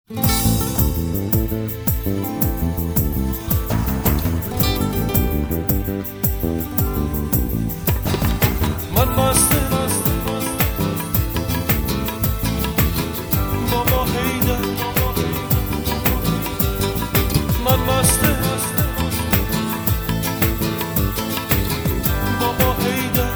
من مست بابا حیدر، من مست بابا حیدر،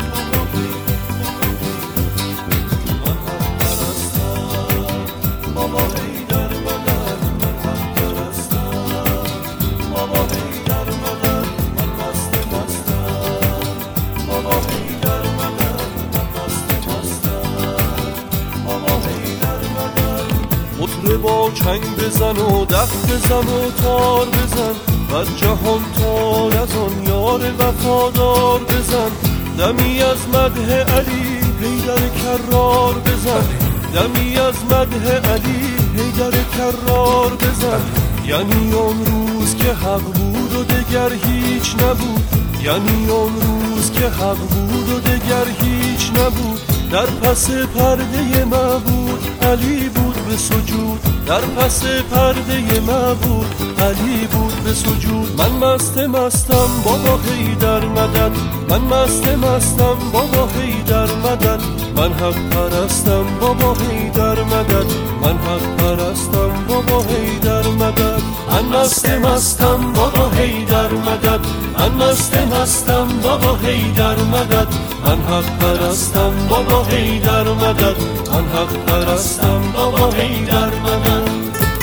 من حق پرستم بابا حیدر مدد، من حق پرستم بابا حیدر مدد، من مستم بابا حیدر مدد، من مستم بابا حیدر مدد. مطربا چنگ بزن و دف بزن و تار بزن، بر جهان تار از آن یار وفادار بزن. دمی از مدح علی حیدر کرار بزن، دمی از مدح علی حیدر کرار بزن. یعنی اون روز که حق بود و دگر هیچ نبود، یعنی اون روز که حق بود و دگر هیچ نبود. در پس پرده معبود علی بود به سجود، در پس پرده معبود علی بود به سجود. من مستم بابا حیدر مدد، من مستم بابا حیدر مدد، من حق پرستم بابا حیدر مدد، من حق پرستم بابا حیدر مدد. من مستم بابا حیدر مدد، من مستم بابا حیدر مدد، من حق پرستم بابا حیدر مدد، من حق پرستم بابا حیدر مدد.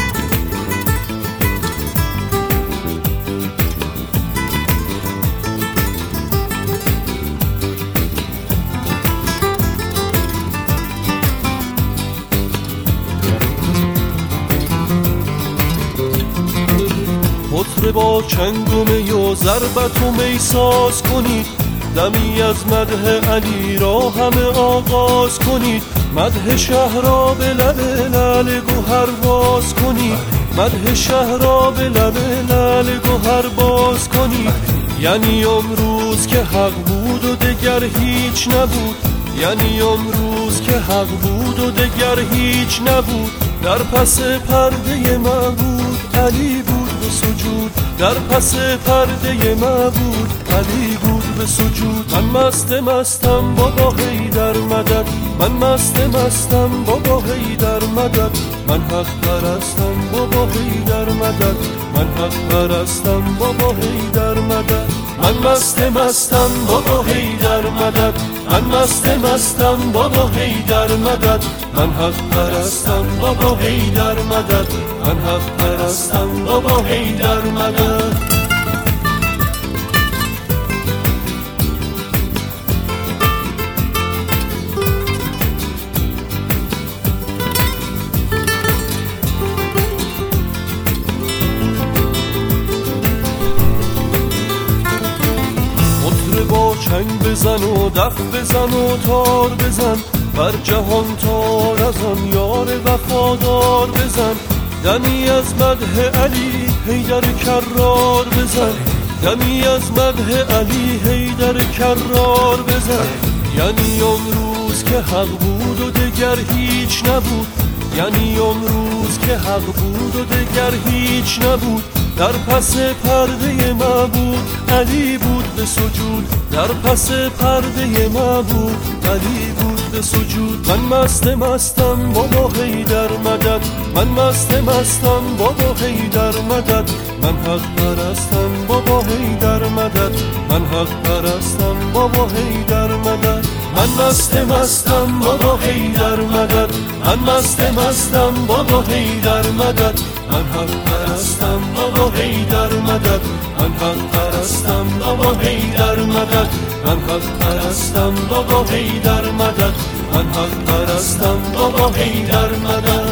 مطربا چنگ و می و ضربت و می ساز کنید، دمی از مدح علی را همه آغاز کنید. مدح شهر را به لب لعل گوهر باز کنید، مدح شهر را به لب لعل گوهر باز کنید. یعنی اون روز که حق بود و دگر هیچ نبود، یعنی اون روز که حق بود و دگر هیچ نبود. در پس پرده معبود علی بود به سجود، در پس پرده معبود علی بود به سجود. من مستم بابا حیدر مدد، من مستم بابا حیدر مدد، من حق پرستم بابا حیدر مدد، من حق پرستم بابا حیدر مدد. من مستم بابا حیدر مدد، من مستم بابا حیدر مدد، من حق پرستم بابا حیدر مدد، من حق پرستم بابا حیدر مدد. با چنگ بزن و دف بزن و تار بزن، بر جهان تار از آن یار وفادار بزن. دمی از مدح علی حیدر کرار بزن، دمی از مدح علی حیدر کرار بزن. یعنی اون روز که حق بود و دگر هیچ نبود، یعنی اون روز که حق بود و دگر هیچ نبود. در پس پرده معبود علی بود به سجود، در پس پرده معبود علی بود به سجود. من مستم بابا حیدر مدد، من مستم بابا حیدر مدد، من حق پرستم بابا حیدر مدد، من حق پرستم بابا حیدر مدد. من مستم بابا حیدر مدد، من مستم بابا حیدر مدد، من حق پرستم بابا حیدر مدد، من حق پرستم بابا حیدر مدد، من حق پرستم بابا حیدر مدد، من حق پرستم بابا حیدر مدد.